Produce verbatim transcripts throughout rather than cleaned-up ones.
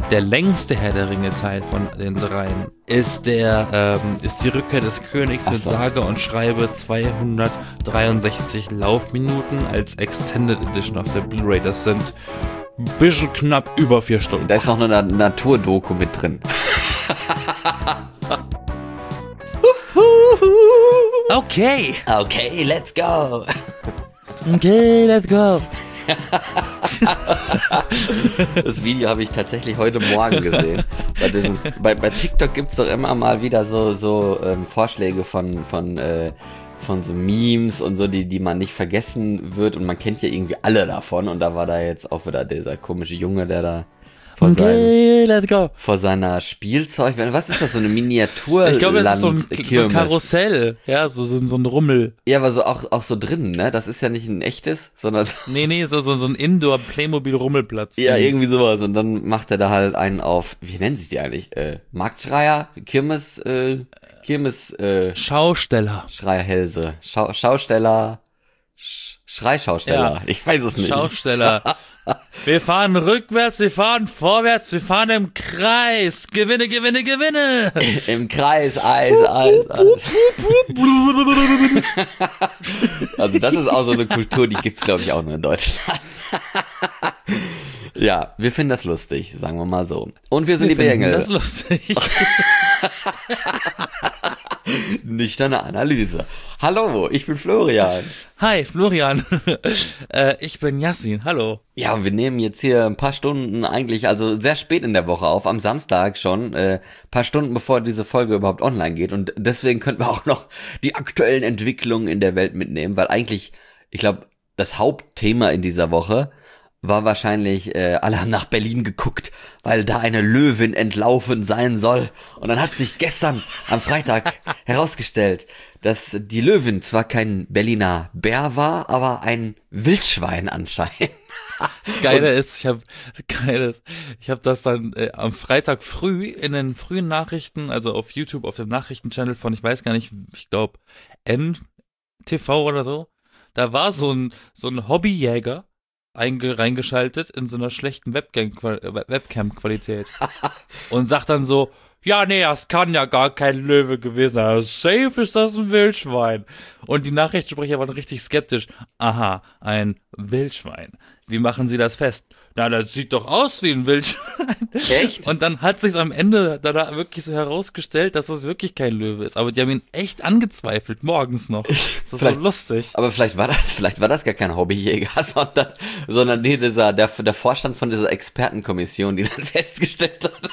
der längste Herr der Ringe-Teil von den dreien ist der, ähm, ist die Rückkehr des Königs Ach mit so. sage und schreibe zweihundertdreiundsechzig Laufminuten als Extended Edition auf der Blu-ray. Das sind ein bisschen knapp über vier Stunden. Da ist noch eine Na- Naturdoku mit drin. Okay. Okay, let's go. Okay, let's go. Das Video habe ich tatsächlich heute Morgen gesehen. Bei, diesen, bei, bei TikTok gibt es doch immer mal wieder so, so ähm, Vorschläge von, von, äh, von so Memes und so, die, die man nicht vergessen wird. Und man kennt ja irgendwie alle davon. Und da war da jetzt auch wieder dieser komische Junge, der da vor, seinem, Okay, let's go. vor seiner Spielzeug... Was ist das, so eine Miniatur? Ich glaube, das ist so ein, so ein Karussell. Ja, so, so, so ein Rummel. Ja, aber so auch, auch so drin, ne? Das ist ja nicht ein echtes, sondern... Nee, nee, so, so, so ein Indoor-Playmobil-Rummelplatz. Ja, irgendwie sowas. Und dann macht er da halt einen auf, wie nennen sich die eigentlich? Äh, Marktschreier? Kirmes, äh, Kirmes, äh, Schausteller. Schreierhälse. Schau, Schausteller, Sch Schreischausteller. Ja. Ich weiß es nicht. Schausteller. Wir fahren rückwärts, wir fahren vorwärts, wir fahren im Kreis. Gewinne, gewinne, gewinne. Im Kreis, Eis, Eis, Eis. Also das ist auch so eine Kultur, die gibt's, glaube ich, auch nur in Deutschland. Ja, wir finden das lustig, sagen wir mal so. Und wir sind Wir die finden Bengel. das lustig. Nüchterne Analyse. Hallo, ich bin Florian. Hi, Florian. äh, ich bin Yassin. Hallo. Ja, und wir nehmen jetzt hier ein paar Stunden eigentlich, also sehr spät in der Woche auf, am Samstag schon, äh, paar Stunden bevor diese Folge überhaupt online geht. Und deswegen könnten wir auch noch die aktuellen Entwicklungen in der Welt mitnehmen, weil eigentlich, ich glaube, das Hauptthema in dieser Woche war wahrscheinlich, äh, alle haben nach Berlin geguckt, weil da eine Löwin entlaufen sein soll. Und dann hat sich gestern am Freitag herausgestellt, dass die Löwin zwar kein Berliner Bär war, aber ein Wildschwein anscheinend. Das Geile ist, ich habe Geile ist, ich habe das dann äh, am Freitag früh in den frühen Nachrichten, also auf YouTube, auf dem Nachrichtenchannel von, ich weiß gar nicht, ich glaube N T V oder so, da war so ein so ein Hobbyjäger einge reingeschaltet in so einer schlechten Webcam-Qualität und sagt dann so, ja, nee, das kann ja gar kein Löwe gewesen sein. Safe ist das ein Wildschwein. Und die Nachrichtensprecher waren richtig skeptisch. Aha, ein Wildschwein. Wie machen Sie das fest? Na, das sieht doch aus wie ein Wildschwein. Echt? Und dann hat sich's am Ende da, da wirklich so herausgestellt, dass das wirklich kein Löwe ist. Aber die haben ihn echt angezweifelt, morgens noch. Das ist so lustig. Aber vielleicht war das, vielleicht war das gar kein Hobbyjäger, sondern, sondern nee, dieser, der, der Vorstand von dieser Expertenkommission, die dann festgestellt hat.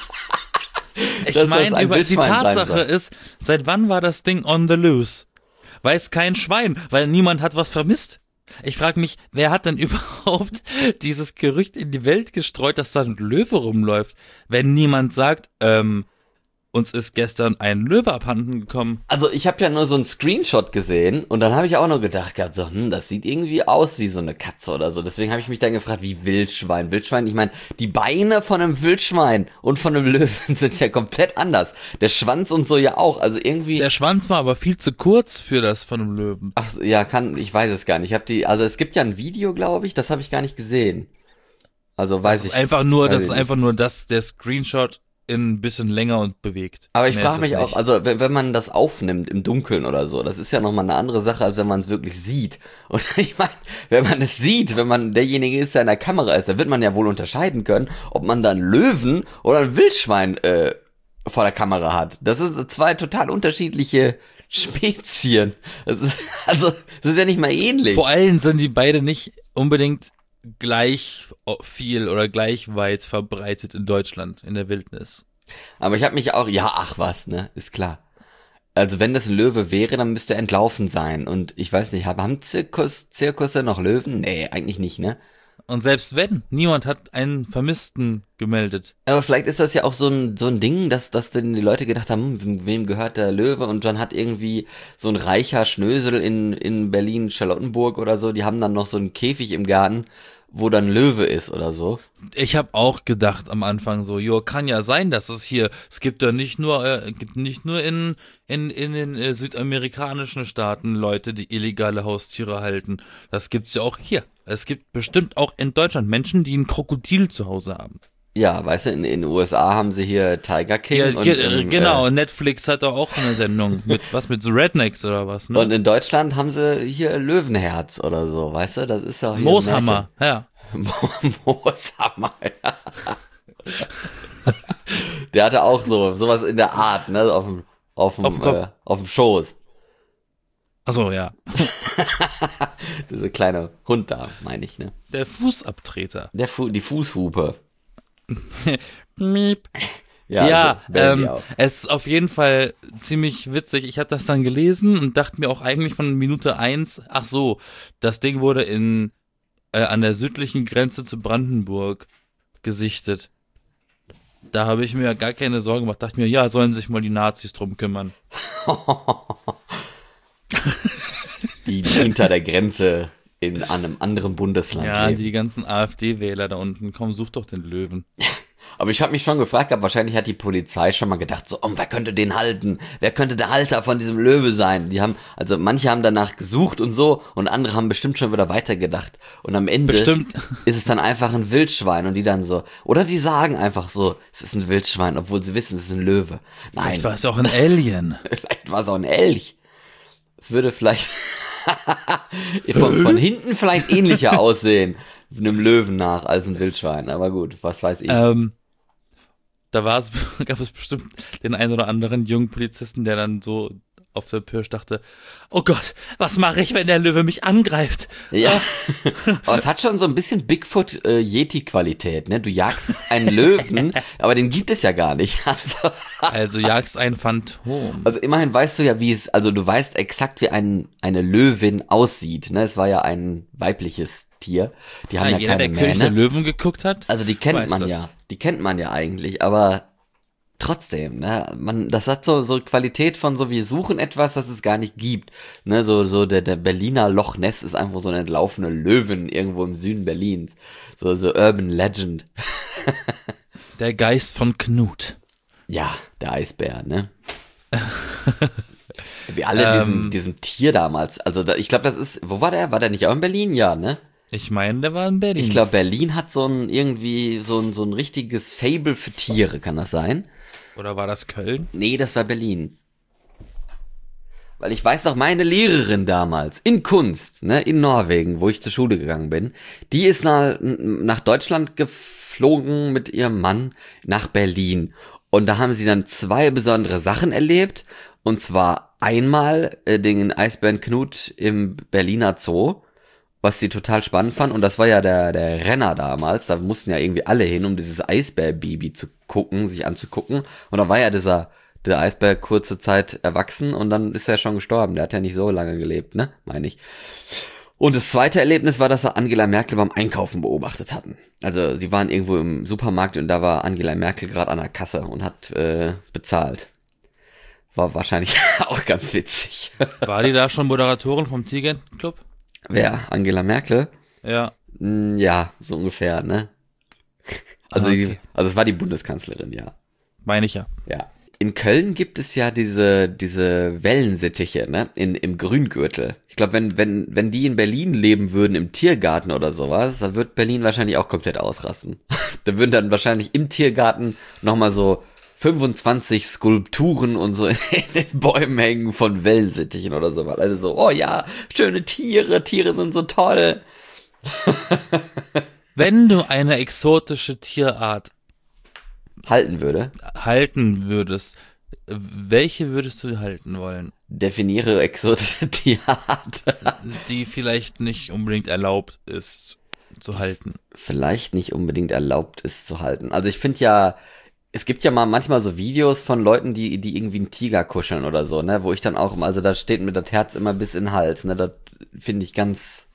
Ich meine, über die Tatsache ist, seit wann war das Ding on the loose? Weiß kein Schwein, weil niemand hat was vermisst. Ich frage mich, wer hat denn überhaupt dieses Gerücht in die Welt gestreut, dass da ein Löwe rumläuft, wenn niemand sagt, ähm, uns ist gestern ein Löwe abhanden gekommen. Also ich habe ja nur so einen Screenshot gesehen und dann habe ich auch noch gedacht, gehabt, so, hm, das sieht irgendwie aus wie so eine Katze oder so. Deswegen habe ich mich dann gefragt, wie Wildschwein. Wildschwein, ich meine, die Beine von einem Wildschwein und von einem Löwen sind ja komplett anders. Der Schwanz und so ja auch. Also irgendwie. Der Schwanz war aber viel zu kurz für das von einem Löwen. Ach ja, kann, ich weiß es gar nicht. Ich habe die, also es gibt ja ein Video, glaube ich, das habe ich gar nicht gesehen. Also weiß das ist ich. Einfach nur, das ist nicht. einfach nur das, der Screenshot in ein bisschen länger und bewegt. Aber ich Mehr frage ist mich es auch, nicht. also wenn, wenn man das aufnimmt im Dunkeln oder so, das ist ja nochmal eine andere Sache, als wenn man es wirklich sieht. Und ich meine, wenn man es sieht, wenn man derjenige ist, der in der Kamera ist, dann wird man ja wohl unterscheiden können, ob man da einen Löwen oder ein Wildschwein äh, vor der Kamera hat. Das sind zwei total unterschiedliche Spezien. Das ist, also, das ist ja nicht mal ähnlich. Vor allem sind die beide nicht unbedingt gleich viel oder gleich weit verbreitet in Deutschland, in der Wildnis. Aber ich habe mich auch, ja, ach was, ne, ist klar. Also wenn das ein Löwe wäre, dann müsste er entlaufen sein. Und ich weiß nicht, haben Zirkus, Zirkusse noch Löwen? Nee, eigentlich nicht, ne? Und selbst wenn, niemand hat einen Vermissten gemeldet. Aber vielleicht ist das ja auch so ein, so ein Ding, dass, dass dann die Leute gedacht haben, hm, wem gehört der Löwe? Und dann hat irgendwie so ein reicher Schnösel in, in Berlin-Charlottenburg oder so, die haben dann noch so einen Käfig im Garten, wo dann Löwe ist oder so. Ich habe auch gedacht am Anfang so, jo, kann ja sein, dass es hier, es gibt ja nicht nur, äh, gibt nicht nur in in in den äh, südamerikanischen Staaten Leute, die illegale Haustiere halten. Das gibt's ja auch hier. Es gibt bestimmt auch in Deutschland Menschen, die ein Krokodil zu Hause haben. Ja, weißt du, in in den U S A haben sie hier Tiger King Ja, und ge im, genau, äh, Netflix hat doch auch so eine Sendung mit, was, mit so Rednecks oder was, und ne? in Deutschland haben sie hier Löwenherz oder so, weißt du, das ist ja hier ein Märchen. Mooshammer, ja. Mooshammer, ja. Der hatte auch so sowas in der Art, ne, auf dem auf Auf dem den Kopf. äh, auf dem Schoß. Achso, ja. Dieser kleine Hund da, meine ich, ne? Der Fußabtreter. Der Fu die Fußhupe. Miep. Ja, Ja, so bellen die ähm, auch. es ist auf jeden Fall ziemlich witzig. Ich habe das dann gelesen und dachte mir auch eigentlich von Minute eins, ach so, das Ding wurde in äh, an der südlichen Grenze zu Brandenburg gesichtet. Da habe ich mir ja gar keine Sorgen gemacht. Dachte mir, ja, sollen sich mal die Nazis drum kümmern. Die hinter der Grenze in einem anderen Bundesland Ja, leben. die ganzen AfD-Wähler da unten. Komm, such doch den Löwen. Aber ich habe mich schon gefragt, gehabt, wahrscheinlich hat die Polizei schon mal gedacht, so, oh, wer könnte den halten? Wer könnte der Halter von diesem Löwe sein? Die haben, also manche haben danach gesucht und so und andere haben bestimmt schon wieder weitergedacht. Und am Ende Bestimmt. ist es dann einfach ein Wildschwein und die dann so, oder die sagen einfach so, es ist ein Wildschwein, obwohl sie wissen, es ist ein Löwe. Nein, Vielleicht war es auch ein Alien. vielleicht war es auch ein Elch. Es würde vielleicht von, von hinten vielleicht ähnlicher aussehen, einem Löwen nach, als ein Wildschwein. Aber gut, was weiß ich. Ähm, da war es, gab es bestimmt den einen oder anderen jungen Polizisten, der dann so auf der Pirsch dachte, oh Gott, was mache ich, wenn der Löwe mich angreift? Ja, aber es hat schon so ein bisschen Bigfoot-Yeti-Qualität, ne? Du jagst einen Löwen, aber den gibt es ja gar nicht. Also, Also jagst ein Phantom. also immerhin weißt du ja, wie es, also du weißt exakt, wie ein, eine Löwin aussieht, ne? Es war ja ein weibliches Tier. Die haben Ja, ja, jeder, keine der König der Mähne. Löwen geguckt hat, Also die kennt weiß man das. ja. Die kennt man ja eigentlich, aber trotzdem, ne, man, das hat so, so Qualität von so, wir suchen etwas, das es gar nicht gibt, ne, so, so, der, der Berliner Loch Ness ist einfach so eine entlaufene Löwen irgendwo im Süden Berlins, so, so Urban Legend. Der Geist von Knut. Ja, der Eisbär, ne. Wie alle diesem, Ähm. diesem Tier damals, also da, ich glaube, das ist, wo war der? War der nicht auch in Berlin? Ja, ne? Ich meine, der war in Berlin. Ich glaube, Berlin hat so ein, irgendwie, so ein, so ein richtiges Fable für Tiere, kann das sein? Oder war das Köln? Nee, das war Berlin. Weil ich weiß noch, meine Lehrerin damals in Kunst, ne, in Norwegen, wo ich zur Schule gegangen bin, die ist nach, nach Deutschland geflogen mit ihrem Mann nach Berlin. Und da haben sie dann zwei besondere Sachen erlebt. Und zwar einmal äh, den Eisbären Knut im Berliner Zoo, was sie total spannend fand. Und das war ja der, der Renner damals. Da mussten ja irgendwie alle hin, um dieses Eisbärbaby zu gucken, sich anzugucken. Und da war ja dieser, der Eisbär kurze Zeit erwachsen und dann ist er schon gestorben. Der hat ja nicht so lange gelebt, ne? Meine ich. Und das zweite Erlebnis war, dass sie Angela Merkel beim Einkaufen beobachtet hatten. Also sie waren irgendwo im Supermarkt und da war Angela Merkel gerade an der Kasse und hat äh, bezahlt. War wahrscheinlich auch ganz witzig. War die da schon Moderatorin vom Tigerentenclub? Wer? Angela Merkel? Ja. Mm, Ja, so ungefähr, ne? Also, Ah, die, okay. also es war die Bundeskanzlerin, ja. Meine ich ja. Ja. In Köln gibt es ja diese, diese Wellensittiche, ne? In, im Grüngürtel. Ich glaube, wenn, wenn, wenn die in Berlin leben würden, im Tiergarten oder sowas, dann wird Berlin wahrscheinlich auch komplett ausrasten. Da würden dann wahrscheinlich im Tiergarten nochmal so fünfundzwanzig Skulpturen und so in den Bäumen hängen von Wellensittichen oder sowas. Also so, oh ja, schöne Tiere, Tiere sind so toll. Wenn du eine exotische Tierart Halten würde. halten würdest, welche würdest du halten wollen? Definiere exotische Tierart. Die vielleicht nicht unbedingt erlaubt ist zu halten. Vielleicht nicht unbedingt erlaubt ist zu halten. Also ich finde ja, es gibt ja mal manchmal so Videos von Leuten, die, die irgendwie einen Tiger kuscheln oder so, ne, wo ich dann auch, also da steht mir das Herz immer bis in den Hals, ne, das finde ich ganz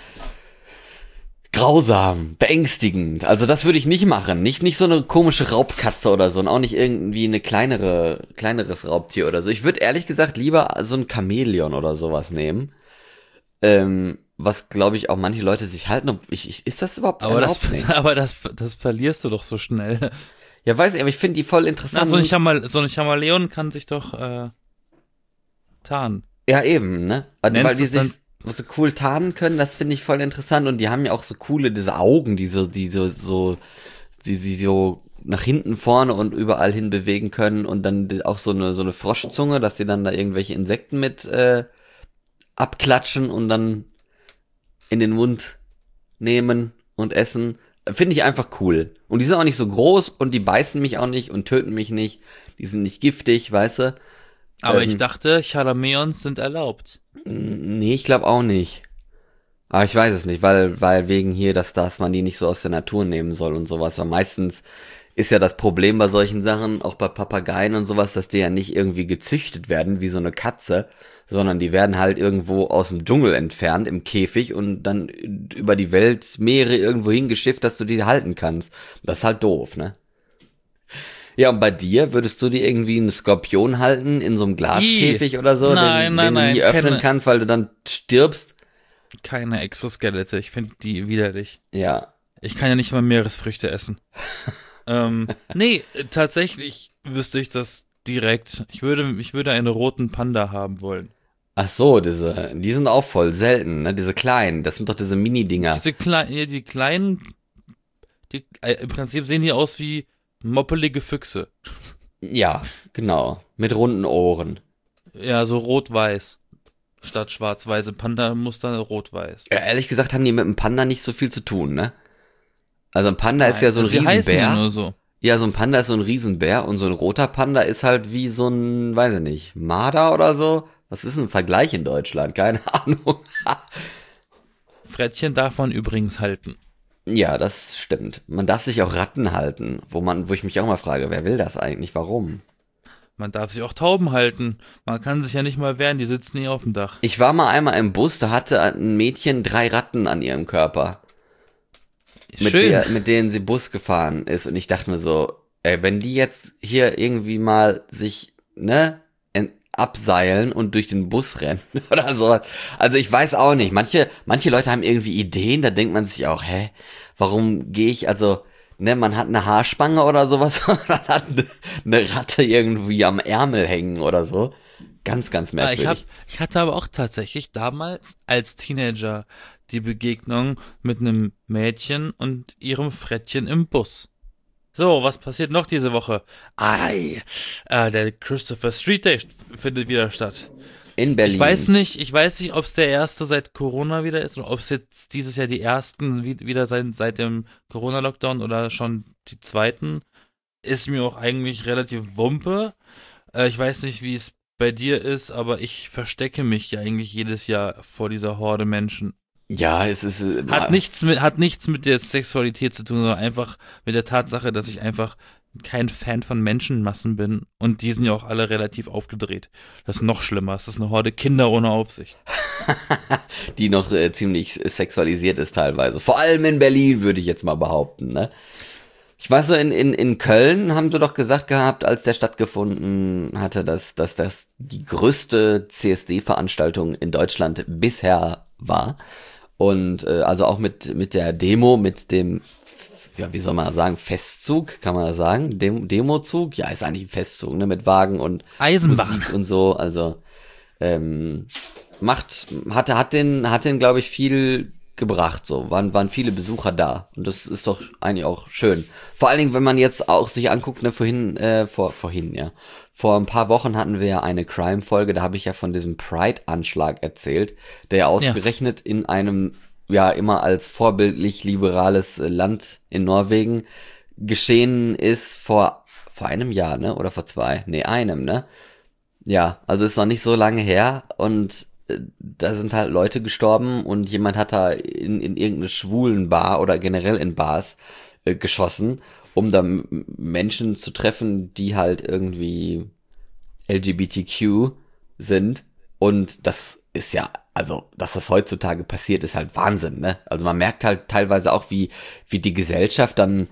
grausam, beängstigend. Also das würde ich nicht machen. Nicht, nicht so eine komische Raubkatze oder so und auch nicht irgendwie eine kleinere, kleineres Raubtier oder so. Ich würde ehrlich gesagt lieber so ein Chamäleon oder sowas nehmen. Ähm, was glaube ich auch manche Leute sich halten. Ob ich, ich, ist das überhaupt Aber das, erlaubt? Nee. aber das, das verlierst du doch so schnell. Ja, weiß ich, aber ich finde die voll Na, interessant. so, ein Chamal, so ein Chamaleon kann sich doch äh, tarnen. Ja, eben, ne? Weil Nennst die es dann- sich so cool tarnen können, das finde ich voll interessant und die haben ja auch so coole, diese Augen, die so, die so, so, die sie so nach hinten, vorne und überall hin bewegen können und dann auch so eine so eine Froschzunge, dass die dann da irgendwelche Insekten mit äh, abklatschen und dann in den Mund nehmen und essen. Finde ich einfach cool. Und die sind auch nicht so groß und die beißen mich auch nicht und töten mich nicht. Die sind nicht giftig, weißt du? Aber ähm, ich dachte, Chalameons sind erlaubt. Nee, ich glaube auch nicht. Aber ich weiß es nicht, weil weil wegen hier, dass, dass man die nicht so aus der Natur nehmen soll und sowas. Weil meistens ist ja das Problem bei solchen Sachen, auch bei Papageien und sowas, dass die ja nicht irgendwie gezüchtet werden wie so eine Katze, sondern die werden halt irgendwo aus dem Dschungel entfernt im Käfig und dann über die Weltmeere irgendwo hingeschifft, dass du die halten kannst. Das ist halt doof, ne? Ja, und bei dir, würdest du dir irgendwie einen Skorpion halten in so einem Glaskäfig I, oder so, nein, den, nein, den du nein, nie öffnen keine, kannst, weil du dann stirbst? Keine Exoskelette, ich finde die widerlich. Ja. Ich kann ja nicht mal Meeresfrüchte essen. ähm, nee, tatsächlich wüsste ich das direkt. Ich würde, ich würde einen roten Panda haben wollen. Ach so, diese, die sind auch voll selten, ne? Diese kleinen, das sind doch diese Mini-Dinger. Diese kleinen, die kleinen, die, äh, im Prinzip sehen die aus wie moppelige Füchse. Ja, genau. Mit runden Ohren. Ja, so rot-weiß. Statt schwarz-weiße Panda-Muster rot-weiß. Ja, ehrlich gesagt haben die mit einem Panda nicht so viel zu tun, ne? Also ein Panda Nein, ist ja so ein sie heißen Riesenbär. ja nur so. Ja, so ein Panda ist so ein Riesenbär und so ein roter Panda ist halt wie so ein, weiß ich nicht, Marder oder so. Was ist ein Vergleich in Deutschland? Keine Ahnung. Frettchen darf man übrigens halten. Ja, das stimmt. Man darf sich auch Ratten halten, wo man, wo ich mich auch mal frage, wer will das eigentlich? Warum? Man darf sich auch Tauben halten. Man kann sich ja nicht mal wehren, die sitzen nie auf dem Dach. Ich war mal einmal im Bus, da hatte ein Mädchen drei Ratten an ihrem Körper. Mit, Schön. der, mit denen sie Bus gefahren ist. Und ich dachte mir so, ey, wenn die jetzt hier irgendwie mal sich, ne, en- abseilen und durch den Bus rennen oder sowas. Also ich weiß auch nicht. Manche, manche Leute haben irgendwie Ideen, da denkt man sich auch, hä, warum gehe ich, also, ne, man hat eine Haarspange oder sowas und man hat eine, eine Ratte irgendwie am Ärmel hängen oder so. Ganz, ganz Ah, merkwürdig. Ich, hab, ich hatte aber auch tatsächlich damals als Teenager die Begegnung mit einem Mädchen und ihrem Frettchen im Bus. So, was passiert noch diese Woche? Ei, äh, der Christopher Street Day findet wieder statt. In Berlin. Ich weiß nicht, ich weiß nicht, ob es der erste seit Corona wieder ist oder ob es jetzt dieses Jahr die ersten wie- wieder sein seit dem Corona-Lockdown oder schon die zweiten. Ist mir auch eigentlich relativ wumpe. Äh, ich weiß nicht, wie es bei dir ist, aber ich verstecke mich ja eigentlich jedes Jahr vor dieser Horde Menschen. Ja, es ist. Äh, Hat nichts mit, hat nichts mit der Sexualität zu tun, sondern einfach mit der Tatsache, dass ich einfach kein Fan von Menschenmassen bin und die sind ja auch alle relativ aufgedreht. Das ist noch schlimmer. Es ist eine Horde Kinder ohne Aufsicht. die noch äh, ziemlich sexualisiert ist teilweise. Vor allem in Berlin, würde ich jetzt mal behaupten, ne? Ich weiß so, in, in, in Köln haben sie doch gesagt gehabt, als der stattgefunden hatte, dass, dass das die größte C S D-Veranstaltung in Deutschland bisher war. Und äh, also auch mit, mit der Demo, mit dem, ja, wie soll man sagen, Festzug, kann man das sagen? Dem, Demozug? Ja, ist eigentlich ein Festzug, ne? Mit Wagen und Eisenbahn. Musik und so. Also ähm, macht, hatte, hat den, hat den, glaube ich, viel gebracht, so, waren, waren viele Besucher da und das ist doch eigentlich auch schön. Vor allen Dingen, wenn man jetzt auch sich anguckt, ne, vorhin, äh, vor, vorhin, ja, vor ein paar Wochen hatten wir ja eine Crime-Folge, da habe ich ja von diesem Pride-Anschlag erzählt, der ja ausgerechnet ja. in einem, ja, immer als vorbildlich liberales Land in Norwegen geschehen ist vor, vor einem Jahr, ne, oder vor zwei, nee, einem, ne, ja, also ist noch nicht so lange her und da sind halt Leute gestorben und jemand hat da in, in irgendeine schwulen Bar oder generell in Bars äh, geschossen, um da m- Menschen zu treffen, die halt irgendwie L G B T Q sind. Und das ist ja, also, dass das heutzutage passiert, ist halt Wahnsinn, ne? Also man merkt halt teilweise auch, wie, wie die Gesellschaft dann,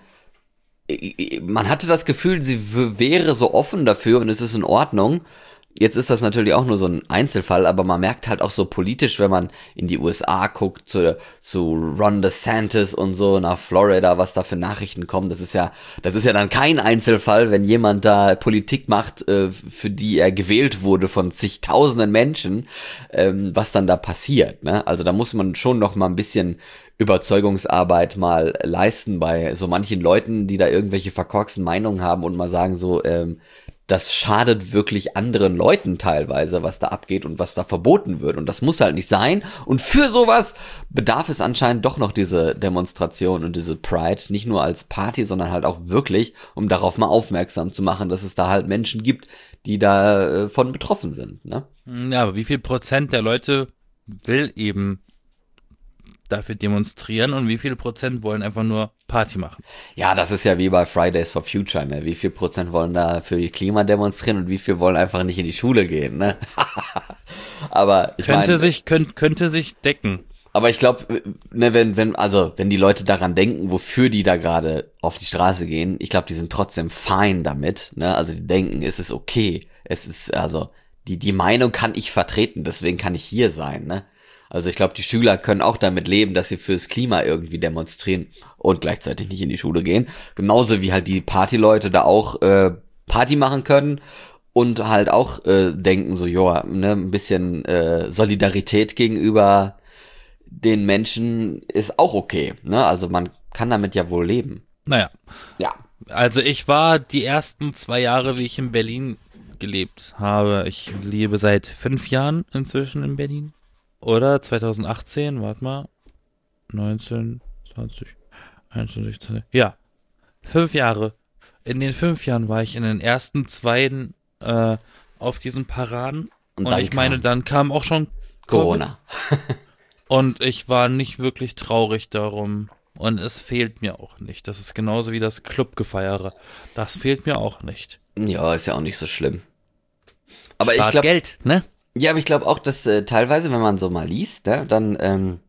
man hatte das Gefühl, sie w- wäre so offen dafür und es ist in Ordnung. Jetzt ist das natürlich auch nur so ein Einzelfall, aber man merkt halt auch so politisch, wenn man in die U S A guckt, zu, zu Ron DeSantis und so, nach Florida, was da für Nachrichten kommen. Das ist ja, das ist ja dann kein Einzelfall, wenn jemand da Politik macht, äh, für die er gewählt wurde von zigtausenden Menschen, ähm, was dann da passiert, ne? Also da muss man schon noch mal ein bisschen Überzeugungsarbeit mal leisten bei so manchen Leuten, die da irgendwelche verkorksten Meinungen haben und mal sagen so, ähm, das schadet wirklich anderen Leuten teilweise, was da abgeht und was da verboten wird. Und das muss halt nicht sein. Und für sowas bedarf es anscheinend doch noch diese Demonstration und diese Pride. Nicht nur als Party, sondern halt auch wirklich, um darauf mal aufmerksam zu machen, dass es da halt Menschen gibt, die da äh, von betroffen sind. Ne? Ja, aber wie viel Prozent der Leute will eben dafür demonstrieren und wie viele Prozent wollen einfach nur Party machen? Ja, das ist ja wie bei Fridays for Future, ne? Wie viel Prozent wollen da für ihr Klima demonstrieren und wie viel wollen einfach nicht in die Schule gehen, ne? Aber ich könnte mein, sich könnt, könnte sich decken. Aber ich glaube, ne, wenn wenn also wenn die Leute daran denken, wofür die da gerade auf die Straße gehen, ich glaube, die sind trotzdem fein damit, ne? Also die denken, es ist okay, es ist also die die Meinung kann ich vertreten, deswegen kann ich hier sein, ne? Also ich glaube, die Schüler können auch damit leben, dass sie fürs Klima irgendwie demonstrieren und gleichzeitig nicht in die Schule gehen. Genauso wie halt die Partyleute da auch äh, Party machen können und halt auch äh, denken so, joa, ne, ein bisschen äh, Solidarität gegenüber den Menschen ist auch okay. Ne? Also man kann damit ja wohl leben. Naja. Ja. Also ich war die ersten zwei Jahre, wie ich in Berlin gelebt habe. Ich lebe seit fünf Jahren inzwischen in Berlin. Oder zweitausendachtzehn, warte mal, neunzehn, zwanzig, einundzwanzig, sechzehn, ja, fünf Jahre. In den fünf Jahren war ich in den ersten zwei äh, auf diesen Paraden. Und, und ich meine, dann kam auch schon Corona. Und ich war nicht wirklich traurig darum. Und es fehlt mir auch nicht. Das ist genauso wie das Clubgefeiere. Das fehlt mir auch nicht. Ja, ist ja auch nicht so schlimm. Aber Spart ich glaube, Geld, ne? Ja, aber ich glaube auch, dass äh, teilweise, wenn man so mal liest, ne, dann ähm,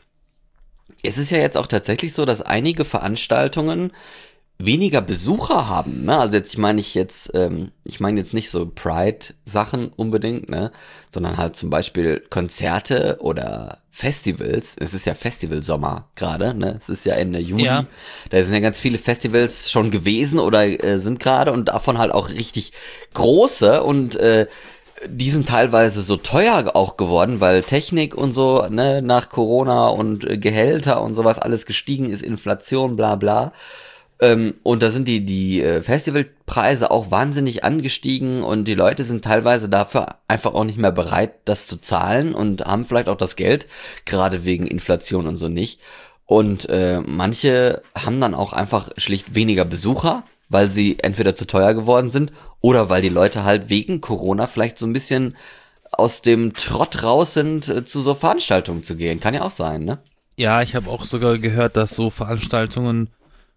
es ist ja jetzt auch tatsächlich so, dass einige Veranstaltungen weniger Besucher haben. Ne? Also jetzt, ich meine ich jetzt, ähm, ich meine jetzt nicht so Pride-Sachen unbedingt, ne, sondern halt zum Beispiel Konzerte oder Festivals. Es ist ja Festivalsommer gerade, ne? Es ist ja Ende Juli. Ja. Da sind ja ganz viele Festivals schon gewesen oder äh, sind gerade und davon halt auch richtig große und äh, die sind teilweise so teuer auch geworden, weil Technik und so, ne, nach Corona und äh, Gehälter und sowas alles gestiegen ist, Inflation, bla bla. Ähm, und da sind die, die äh, Festivalpreise auch wahnsinnig angestiegen und die Leute sind teilweise dafür einfach auch nicht mehr bereit, das zu zahlen und haben vielleicht auch das Geld, gerade wegen Inflation und so nicht. Und äh, manche haben dann auch einfach schlicht weniger Besucher, weil sie entweder zu teuer geworden sind oder weil die Leute halt wegen Corona vielleicht so ein bisschen aus dem Trott raus sind, äh, zu so Veranstaltungen zu gehen. Kann ja auch sein, ne? Ja, ich habe auch sogar gehört, dass so Veranstaltungen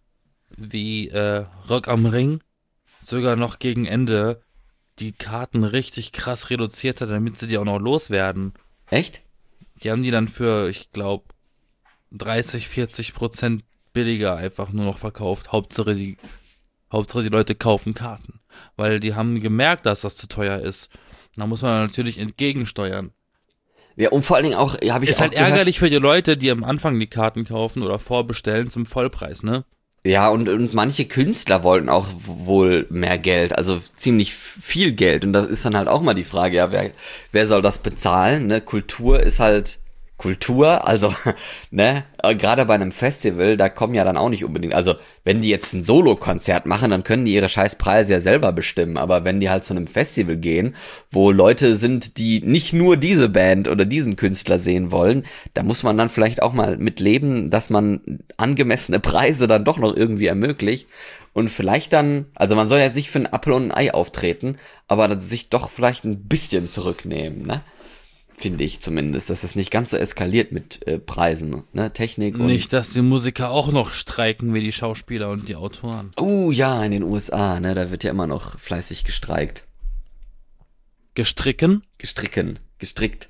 wie äh, Rock am Ring sogar noch gegen Ende die Karten richtig krass reduziert hat, damit sie die auch noch loswerden. Echt? Die haben die dann für, ich glaube, dreißig, vierzig Prozent billiger einfach nur noch verkauft. Hauptsache die Hauptsache die Leute kaufen Karten. Weil die haben gemerkt, dass das zu teuer ist. Da muss man natürlich entgegensteuern. Ja, und vor allen Dingen auch, ja, habe ich Ist auch halt gehört, ärgerlich für die Leute, die am Anfang die Karten kaufen oder vorbestellen zum Vollpreis, ne? Ja, und, und manche Künstler wollten auch wohl mehr Geld, also ziemlich viel Geld. Und das ist dann halt auch mal die Frage, ja, wer, wer soll das bezahlen? Ne? Kultur ist halt Kultur, also, ne, gerade bei einem Festival, da kommen ja dann auch nicht unbedingt, also, wenn die jetzt ein Solo-Konzert machen, dann können die ihre scheiß Preise ja selber bestimmen, aber wenn die halt zu einem Festival gehen, wo Leute sind, die nicht nur diese Band oder diesen Künstler sehen wollen, da muss man dann vielleicht auch mal mit leben, dass man angemessene Preise dann doch noch irgendwie ermöglicht und vielleicht dann, also man soll jetzt nicht für ein Apfel und ein Ei auftreten, aber sich doch vielleicht ein bisschen zurücknehmen, ne? Finde ich zumindest, dass es nicht ganz so eskaliert mit äh, Preisen, ne, Technik und... Nicht, dass die Musiker auch noch streiken wie die Schauspieler und die Autoren. Oh ja, in den U S A, ne, da wird ja immer noch fleißig gestreikt. Gestricken? Gestricken, gestrickt.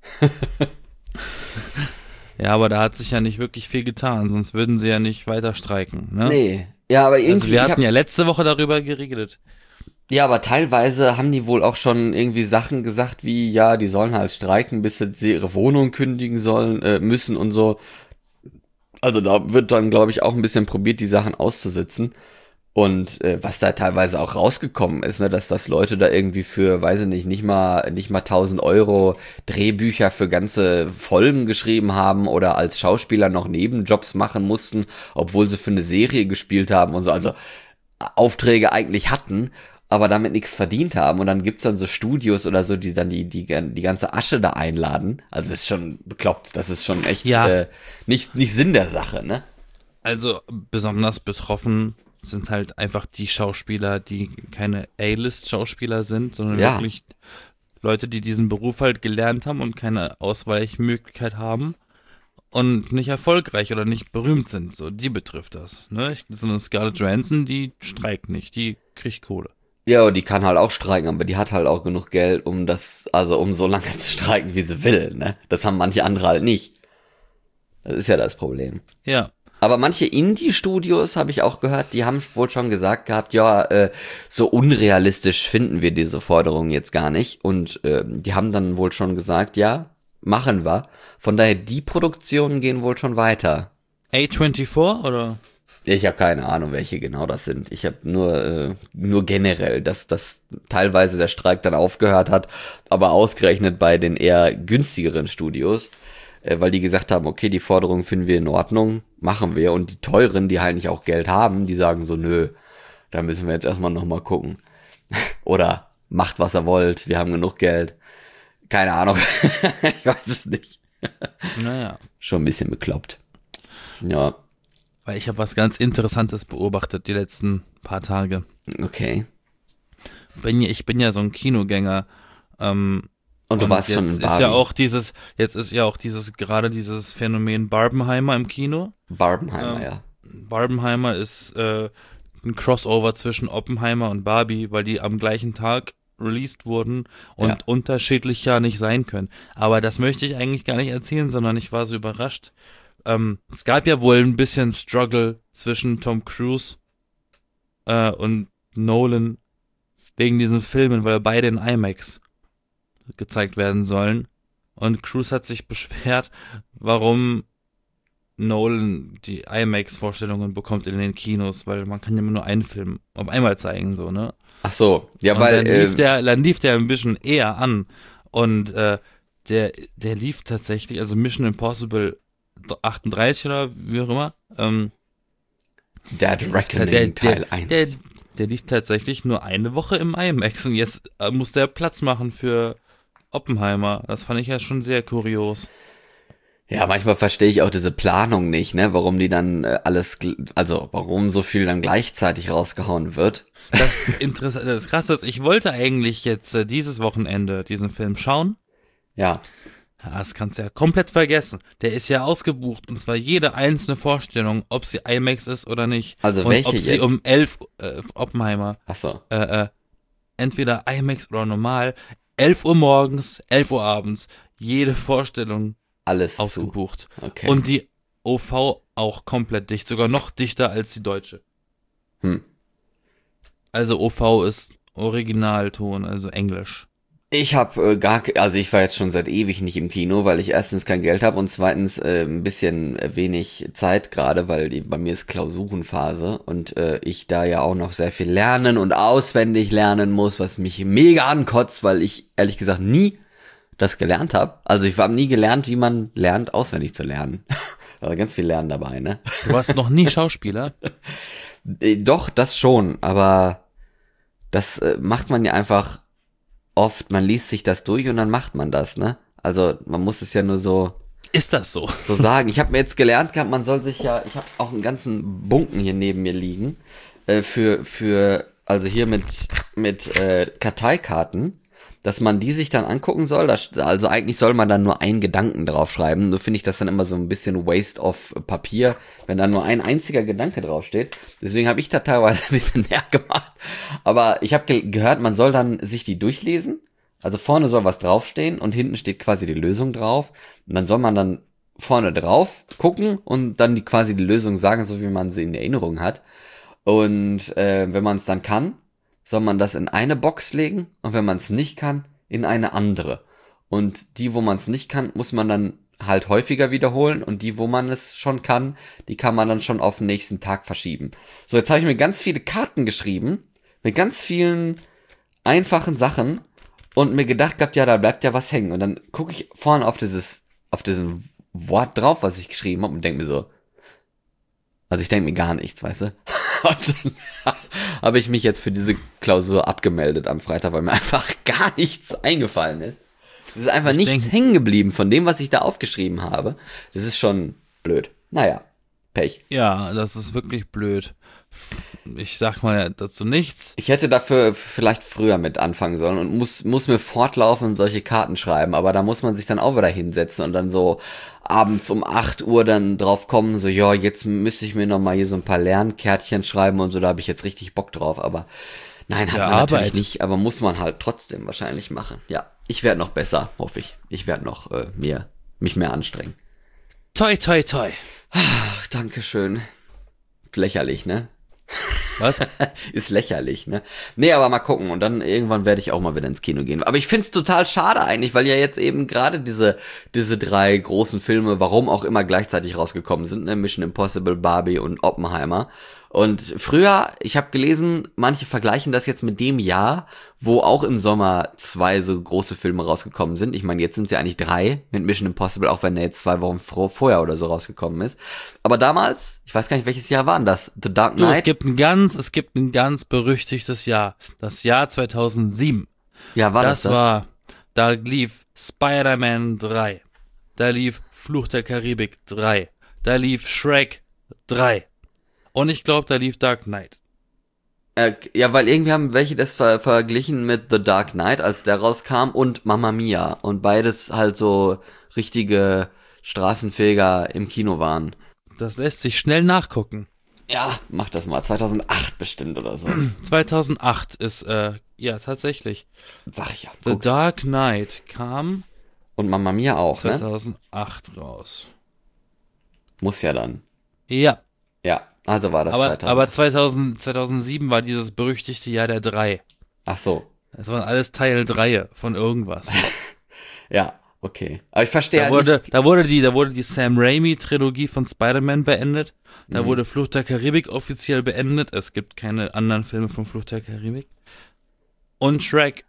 Ja, aber da hat sich ja nicht wirklich viel getan, sonst würden sie ja nicht weiter streiken, ne? Nee, ja, aber irgendwie... Also wir hatten hab, ja letzte Woche darüber geredet. Ja, aber teilweise haben die wohl auch schon irgendwie Sachen gesagt wie, ja, die sollen halt streiken, bis sie ihre Wohnung kündigen sollen, äh, müssen und so. Also da wird dann, glaube ich, auch ein bisschen probiert, die Sachen auszusitzen. Und äh, was da teilweise auch rausgekommen ist, ne, dass das Leute da irgendwie für, weiß ich nicht, nicht mal nicht mal tausend Euro Drehbücher für ganze Folgen geschrieben haben oder als Schauspieler noch Nebenjobs machen mussten, obwohl sie für eine Serie gespielt haben und so, also Aufträge eigentlich hatten, aber damit nichts verdient haben. Und dann gibt's dann so Studios oder so, die dann die die die ganze Asche da einladen. Also das ist schon bekloppt. Das ist schon echt Ja. äh, nicht nicht Sinn der Sache, ne? Also besonders betroffen sind halt einfach die Schauspieler, die keine A-List-Schauspieler sind, sondern Ja. wirklich Leute, die diesen Beruf halt gelernt haben und keine Ausweichmöglichkeit haben und nicht erfolgreich oder nicht berühmt sind. So, die betrifft das. Ne? Ich, so eine Scarlett Johansson, die streikt nicht, die kriegt Kohle. Ja, und die kann halt auch streiken, aber die hat halt auch genug Geld, um das, also um so lange zu streiken, wie sie will, ne? Das haben manche andere halt nicht. Das ist ja das Problem. Ja. Aber manche Indie-Studios, habe ich auch gehört, die haben wohl schon gesagt gehabt, ja, äh, so unrealistisch finden wir diese Forderung jetzt gar nicht. Und äh, die haben dann wohl schon gesagt, ja, machen wir. Von daher, die Produktionen gehen wohl schon weiter. A vierundzwanzig oder? Ich habe keine Ahnung, welche genau das sind. Ich habe nur äh, nur generell, dass dass teilweise der Streik dann aufgehört hat, aber ausgerechnet bei den eher günstigeren Studios, äh, weil die gesagt haben, okay, die Forderung finden wir in Ordnung, machen wir. Und die teuren, die halt nicht auch Geld haben, die sagen so, nö, da müssen wir jetzt erstmal nochmal gucken. Oder macht, was ihr wollt, wir haben genug Geld. Keine Ahnung, ich weiß es nicht. Naja. Schon ein bisschen bekloppt. Ja, Weil ich habe was ganz Interessantes beobachtet die letzten paar Tage. okay. Bin, ja- ich bin ja so ein Kinogänger. Ähm, Und du warst jetzt schon in ist Barbie. ja auch dieses, jetzt ist ja auch dieses, gerade dieses Phänomen Barbenheimer im Kino. Barbenheimer, Ähm, ja. Barbenheimer ist äh, ein Crossover zwischen Oppenheimer und Barbie, weil die am gleichen Tag released wurden und Ja. unterschiedlich ja nicht sein können. Aber das möchte ich eigentlich gar nicht erzählen, sondern ich war so überrascht. Ähm, es gab ja wohl ein bisschen Struggle zwischen Tom Cruise äh, und Nolan wegen diesen Filmen, weil beide in IMAX gezeigt werden sollen. Und Cruise hat sich beschwert, warum Nolan die IMAX-Vorstellungen bekommt in den Kinos, weil man kann ja immer nur einen Film auf einmal zeigen, so, ne? Ach so, ja, Und weil dann lief äh, der, dann lief der ein bisschen eher an. Und äh, der, der lief tatsächlich, also Mission Impossible achtunddreißig oder wie auch immer, ähm, Dead Reckoning der, der, Teil eins. Der, der lief tatsächlich nur eine Woche im IMAX und jetzt äh, muss der Platz machen für Oppenheimer. Das fand ich ja schon sehr kurios. Ja, manchmal verstehe ich auch diese Planung nicht, ne, warum die dann äh, alles, gl- also warum so viel dann gleichzeitig rausgehauen wird. Das Interessante, das Krasse ist, ich wollte eigentlich jetzt äh, dieses Wochenende diesen Film schauen. Ja, Ja, das kannst du ja komplett vergessen. Der ist ja ausgebucht und zwar jede einzelne Vorstellung, ob sie IMAX ist oder nicht. Also und welche ob sie jetzt? um elf äh, Oppenheimer, ach so. äh, äh, entweder IMAX oder normal, elf Uhr morgens, elf Uhr abends, jede Vorstellung Alles ausgebucht. zu. Okay. Und die O V auch komplett dicht, sogar noch dichter als die deutsche. Hm. Also O V ist Originalton, also Englisch. Ich habe äh, gar, ke- also ich war jetzt schon seit ewig nicht im Kino, weil ich erstens kein Geld habe und zweitens äh, ein bisschen äh, wenig Zeit gerade, weil die, bei mir ist Klausurenphase und äh, ich da ja auch noch sehr viel lernen und auswendig lernen muss, was mich mega ankotzt, weil ich ehrlich gesagt nie das gelernt habe. Also ich habe nie gelernt, wie man lernt, auswendig zu lernen. Also ganz viel Lernen dabei, ne? Du warst noch nie Schauspieler. Äh, Doch, das schon, aber das äh, macht man ja einfach oft, man liest sich das durch und dann macht man das, ne? Also man muss es ja nur so Ist das so? so sagen. Ich habe mir jetzt gelernt gehabt, man soll sich ja, ich habe auch einen ganzen Bunken hier neben mir liegen äh, für für also hier mit mit äh, Karteikarten, dass man die sich dann angucken soll. Das, also eigentlich soll man dann nur einen Gedanken draufschreiben. Nur finde ich das dann immer so ein bisschen Waste of Papier, wenn da nur ein einziger Gedanke draufsteht. Deswegen habe ich da teilweise ein bisschen mehr gemacht. Aber ich habe ge gehört, man soll dann sich die durchlesen. Also vorne soll was draufstehen und hinten steht quasi die Lösung drauf. Und dann soll man dann vorne drauf gucken und dann die quasi die Lösung sagen, so wie man sie in Erinnerung hat. Und äh, wenn man es dann kann, soll man das in eine Box legen und wenn man es nicht kann, in eine andere. Und die, wo man es nicht kann, muss man dann halt häufiger wiederholen und die, wo man es schon kann, die kann man dann schon auf den nächsten Tag verschieben. So, jetzt habe ich mir ganz viele Karten geschrieben, mit ganz vielen einfachen Sachen und mir gedacht gehabt, ja, da bleibt ja was hängen. Und dann gucke ich vorne auf dieses, auf diesen Wort drauf, was ich geschrieben habe und denke mir so, also ich denke mir gar nichts, weißt du? Und dann habe ich mich jetzt für diese Klausur abgemeldet am Freitag, weil mir einfach gar nichts eingefallen ist. Es ist einfach ich nichts denk, hängen geblieben von dem, was ich da aufgeschrieben habe. Das ist schon blöd. Naja, Pech. Ja, das ist wirklich blöd. Ich sag mal dazu nichts. Ich hätte dafür vielleicht früher mit anfangen sollen und muss, muss mir fortlaufend solche Karten schreiben, aber da muss man sich dann auch wieder hinsetzen und dann so abends um acht Uhr dann drauf kommen, so, ja, jetzt müsste ich mir nochmal hier so ein paar Lernkärtchen schreiben und so, da habe ich jetzt richtig Bock drauf, aber nein, hat ja, man natürlich Arbeit. Nicht, aber muss man halt trotzdem wahrscheinlich machen. Ja, ich werde noch besser, hoffe ich. Ich werde noch äh, mehr, mich mehr anstrengen. Toi, toi, toi. Ach, Dankeschön. Lächerlich, ne? Was? Ist lächerlich, ne? Nee, aber mal gucken. Und dann irgendwann werde ich auch mal wieder ins Kino gehen. Aber ich find's total schade eigentlich, weil ja jetzt eben gerade diese diese drei großen Filme, warum auch immer, gleichzeitig rausgekommen sind, ne? Mission Impossible, Barbie und Oppenheimer. Und früher, ich habe gelesen, manche vergleichen das jetzt mit dem Jahr, wo auch im Sommer zwei so große Filme rausgekommen sind. Ich meine, jetzt sind es ja eigentlich drei mit Mission Impossible, auch wenn er jetzt zwei Wochen vorher oder so rausgekommen ist. Aber damals, ich weiß gar nicht, welches Jahr war denn das? The Dark Knight? Du, es gibt ein ganz, es gibt ein ganz berüchtigtes Jahr. Das Jahr zweitausendsieben. Ja, war das das? Das war, da lief Spider-Man drei. Da lief Fluch der Karibik drei. Da lief Shrek drei. Und ich glaube, da lief Dark Knight. Äh, ja, weil irgendwie haben welche das ver- verglichen mit The Dark Knight, als der rauskam, und Mamma Mia. Und beides halt so richtige Straßenfeger im Kino waren. Das lässt sich schnell nachgucken. Ja, mach das mal. zweitausendacht bestimmt oder so. zweitausendacht ist, äh, ja, tatsächlich. Sag ich ja. The guck. Dark Knight kam. Und Mamma Mia auch, zweitausendacht ne? raus. Muss ja dann. Ja. Ja. Also war das aber, zweitausend. Aber zweitausend, zweitausendsieben war dieses berüchtigte Jahr der drei. Ach so. Das waren alles Teil drei von irgendwas. Ja, okay. Aber ich verstehe da halt wurde, nicht. Da wurde die, da wurde die Sam Raimi-Trilogie von Spider-Man beendet. Da mhm. wurde Fluch der Karibik offiziell beendet. Es gibt keine anderen Filme von Fluch der Karibik. Und Shrek.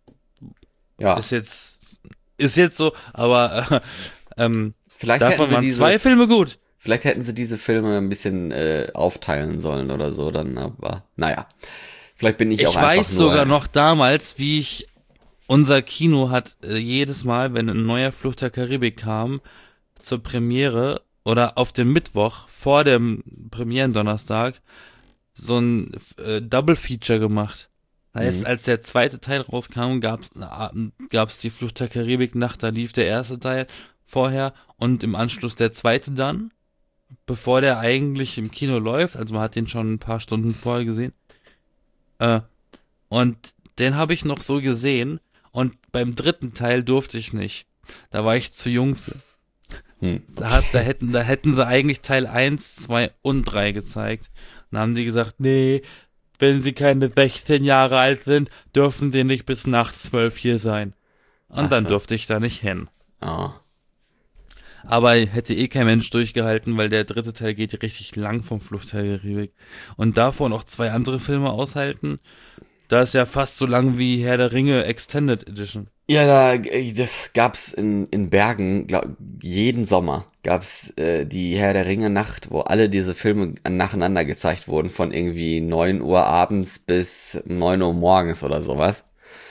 Ja. Ist jetzt, ist jetzt so, aber äh, ähm, Vielleicht davon waren diese... zwei Filme gut. Vielleicht hätten sie diese Filme ein bisschen äh, aufteilen sollen oder so, dann, aber naja. Vielleicht bin ich, ich auch einfach nur... Ich weiß sogar noch damals, wie ich, unser Kino hat äh, jedes Mal, wenn ein neuer Fluch der Karibik kam, zur Premiere oder auf dem Mittwoch vor dem Premierendonnerstag so ein äh, Double Feature gemacht. Das heißt, mhm. als der zweite Teil rauskam, gab's, gab's die Fluch der Karibik Nacht, da lief der erste Teil vorher und im Anschluss der zweite dann. Bevor der eigentlich im Kino läuft, also man hat den schon ein paar Stunden vorher gesehen. Äh, und den habe ich noch so gesehen und beim dritten Teil durfte ich nicht. Da war ich zu jung für. Hm. Da, hat, da, hätten, da hätten sie eigentlich Teil eins, zwei und drei gezeigt. Dann haben die gesagt, nee, wenn sie keine sechzehn Jahre alt sind, dürfen sie nicht bis nachts zwölf hier sein. Und Ach dann so. durfte ich da nicht hin. Oh. Aber hätte eh kein Mensch durchgehalten, weil der dritte Teil geht richtig lang vom Fluch der Karibik. Und davor noch zwei andere Filme aushalten, da ist ja fast so lang wie Herr der Ringe Extended Edition. Ja, da, das gab's in, in Bergen, glaub, jeden Sommer gab's äh, die Herr der Ringe Nacht, wo alle diese Filme nacheinander gezeigt wurden, von irgendwie neun Uhr abends bis neun Uhr morgens oder sowas.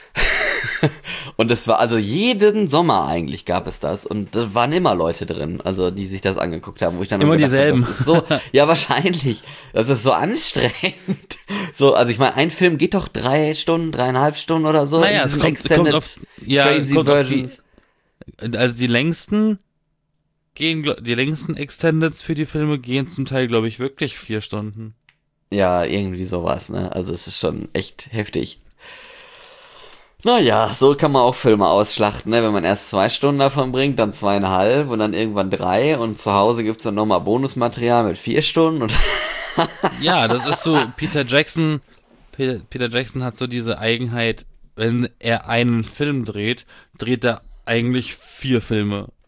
Und es war also jeden Sommer eigentlich gab es das und da waren immer Leute drin, also die sich das angeguckt haben, wo ich dann immer dieselben. Habe, das ist so, ja wahrscheinlich, das ist so anstrengend. So, also ich meine, ein Film geht doch drei Stunden, dreieinhalb Stunden oder so. Naja, es kommt, kommt auf, ja, Crazy kommt Versions. Auf die, also die längsten gehen, die längsten Extendeds für die Filme gehen zum Teil, glaube ich, wirklich vier Stunden. Ja, irgendwie sowas, ne? Also es ist schon echt heftig. Naja, so kann man auch Filme ausschlachten, ne? Wenn man erst zwei Stunden davon bringt, dann zweieinhalb und dann irgendwann drei und zu Hause gibt's dann nochmal Bonusmaterial mit vier Stunden und ja, das ist so, Peter Jackson, Peter, Peter Jackson hat so diese Eigenheit, wenn er einen Film dreht, dreht er eigentlich vier Filme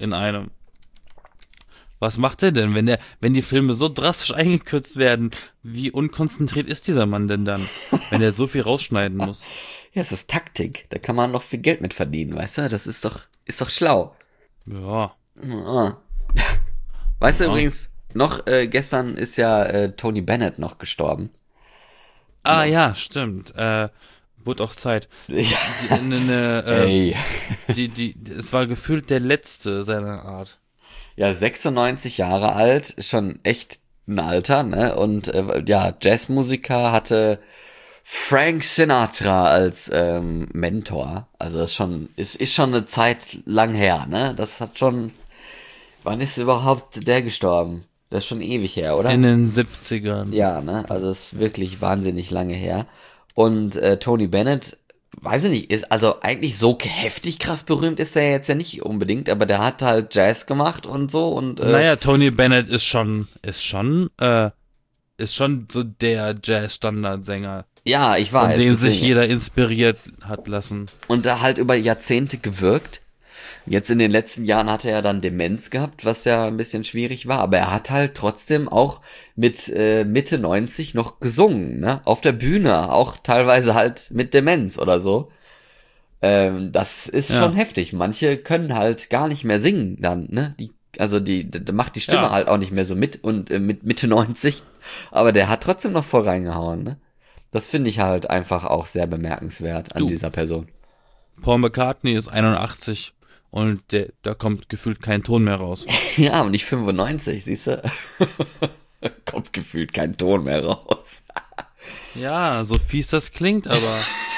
in einem. Was macht er denn, wenn der, wenn die Filme so drastisch eingekürzt werden? Wie unkonzentriert ist dieser Mann denn dann, wenn er so viel rausschneiden muss? Ja, es ist Taktik. Da kann man noch viel Geld mit verdienen, weißt du? Das ist doch, ist doch schlau. Ja. Ja. Weißt du Ja. übrigens, noch äh, gestern ist ja äh, Tony Bennett noch gestorben. Ah ja, stimmt. Äh, wurde auch Zeit. Ja. Die, ne, ne, äh, Ey. die, die, es war gefühlt der letzte seiner Art. Ja, sechsundneunzig Jahre alt, schon echt ein Alter, ne? Und äh, ja, Jazzmusiker, hatte Frank Sinatra als ähm, Mentor. Also das ist schon, ist, ist schon eine Zeit lang her, ne? Das hat schon. Wann ist überhaupt der gestorben? Das ist schon ewig her, oder? In den siebzigern. Ja, ne? Also das ist wirklich wahnsinnig lange her. Und äh, Tony Bennett, weiß ich nicht, ist also eigentlich so heftig krass berühmt ist er jetzt ja nicht unbedingt, aber der hat halt Jazz gemacht und so und äh, Naja, Tony Bennett ist schon, ist schon, äh, ist schon so der Jazz-Standardsänger, ja, ich von weiß. dem sich deswegen. jeder inspiriert hat lassen. Und da halt über Jahrzehnte gewirkt. Jetzt in den letzten Jahren hat er ja dann Demenz gehabt, was ja ein bisschen schwierig war, aber er hat halt trotzdem auch mit äh, Mitte neunzig noch gesungen, ne? Auf der Bühne, auch teilweise halt mit Demenz oder so. Ähm, das ist Ja. schon heftig. Manche können halt gar nicht mehr singen dann, ne? Die, also die, da macht die Stimme Ja. halt auch nicht mehr so mit und äh, mit Mitte neunzig, aber der hat trotzdem noch voll reingehauen, ne? Das finde ich halt einfach auch sehr bemerkenswert an Du. dieser Person. Paul McCartney ist einundachtzig und der, da kommt gefühlt kein Ton mehr raus. Ja, und nicht fünfundneunzig, siehst du? Kommt gefühlt kein Ton mehr raus. Ja, so fies das klingt, aber,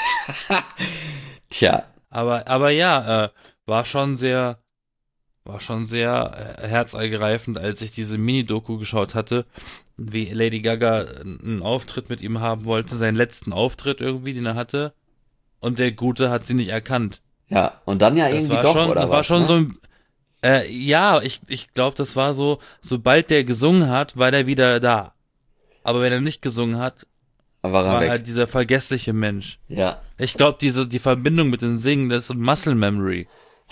Tja, aber, aber ja, äh, war schon sehr, war schon sehr äh, herzergreifend, als ich diese Mini-Doku geschaut hatte, wie Lady Gaga einen Auftritt mit ihm haben wollte, seinen letzten Auftritt irgendwie, den er hatte, und der Gute hat sie nicht erkannt. ja, und dann ja Das irgendwie war doch, schon, oder das was? war schon ne? so ein, äh, ja, ich, ich glaube, das war so, sobald der gesungen hat, war der wieder da. Aber wenn er nicht gesungen hat, war er war weg. halt dieser vergessliche Mensch. Ja, Ich glaube, diese, die Verbindung mit dem Singen, das ist so Muscle Memory.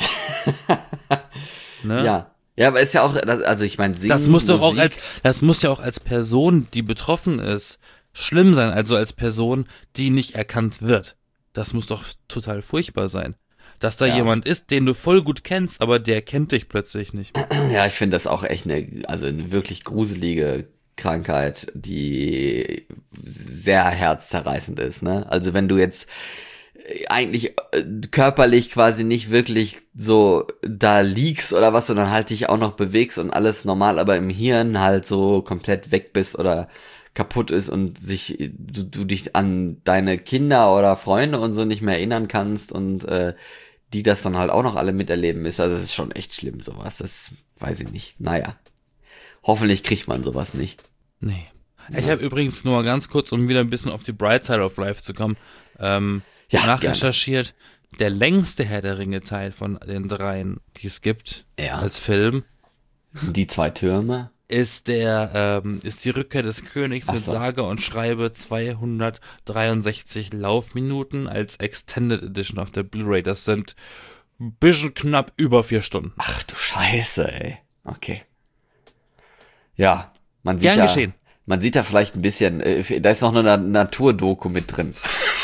Ne? ja. Ja, aber ist ja auch, das- also ich meine, singen, Das muss doch auch Musik, als, das muss ja auch als Person, die betroffen ist, schlimm sein. Also als Person, die nicht erkannt wird. Das muss doch total furchtbar sein. Dass da Ja. jemand ist, den du voll gut kennst, aber der kennt dich plötzlich nicht. Ja, ich finde das auch echt eine, also eine wirklich gruselige Krankheit, die sehr herzzerreißend ist, ne? Also wenn du jetzt eigentlich äh, körperlich quasi nicht wirklich so da liegst oder was, sondern halt dich auch noch bewegst und alles normal, aber im Hirn halt so komplett weg bist oder kaputt ist und sich du, du dich an deine Kinder oder Freunde und so nicht mehr erinnern kannst und äh, die das dann halt auch noch alle miterleben ist. Also es ist schon echt schlimm, sowas. Das weiß ich nicht. Naja. Hoffentlich kriegt man sowas nicht. Nee. Ich habe übrigens nur ganz kurz, um wieder ein bisschen auf die Bright Side of Life zu kommen, ähm, Ja, nachrecherchiert. Der längste Herr der Ringe-Teil von den dreien, die es gibt, Ja. als Film, Die zwei Türme. ist der, ähm, ist die Rückkehr des Königs Ach mit so. sage und schreibe zweihundertdreiundsechzig Laufminuten als Extended Edition auf der Blu-ray. Das sind ein bisschen knapp über vier Stunden. Ach du Scheiße, ey. Okay. Ja, man sieht Gern da, geschehen. man sieht da vielleicht ein bisschen, äh, da ist noch eine Na- Naturdoku mit drin.